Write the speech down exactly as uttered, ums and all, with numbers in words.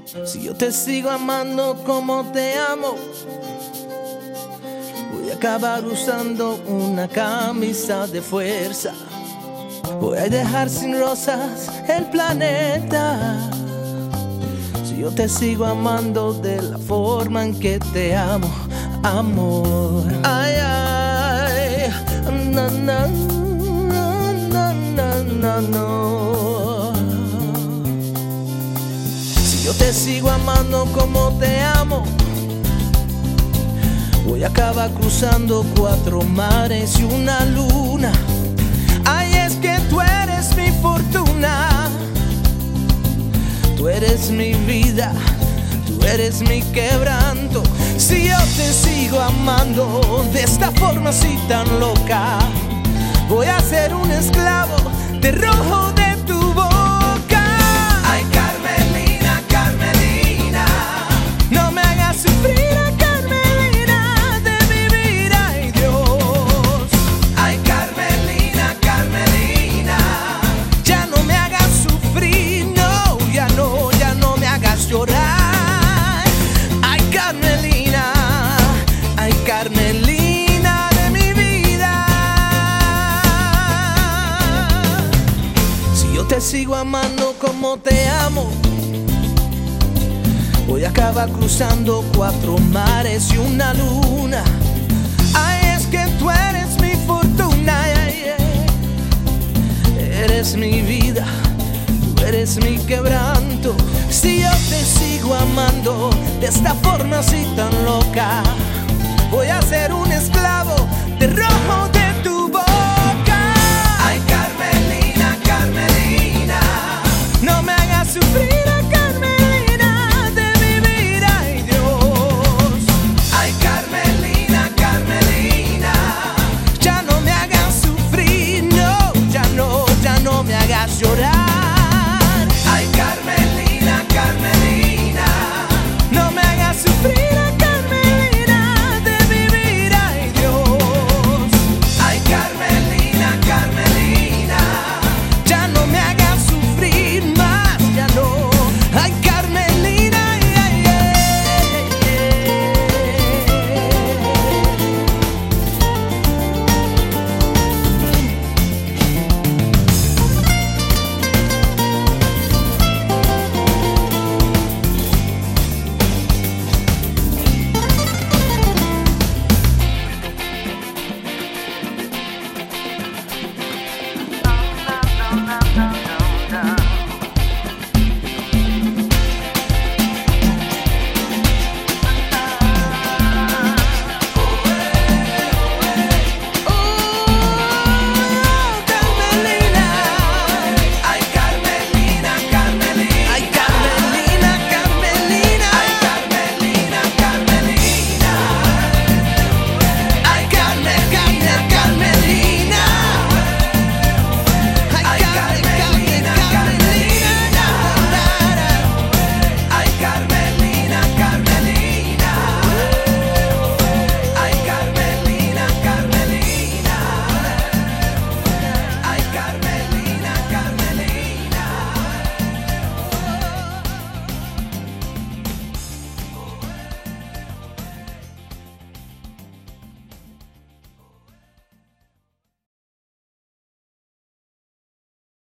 Si yo te sigo amando como te amo, voy a acabar usando una camisa de fuerza. Voy a dejar sin rosas el planeta. Si yo te sigo amando de la forma en que te amo, amor. Ay, ay, na, na, na, na, na, na, no. Si yo te sigo amando como te amo, voy a acabar cruzando cuatro mares y una luna. Ay, es que tú eres mi fortuna, tú eres mi vida, tú eres mi quebranto. Si yo te sigo amando de esta forma así tan loca, voy a ser un esclavo de rojo de tu boca. Ay, Carmelina, Carmelina, no me hagas sufrir, Carmelina, de mi vida, ay Dios. ay, Carmelina, Carmelina, Ya no me hagas sufrir, no, ya no, ya no me hagas llorar. Ay, Carmelina, ay, Carmelina de mi vida. Si yo te sigo amando como te amo, voy a acabar cruzando cuatro mares y una luna. Ay, es que tú eres mi fortuna, ay, ay. Eres mi vida, tú eres mi quebranto. Si yo te sigo amando de esta forma así tan loca, voy a ser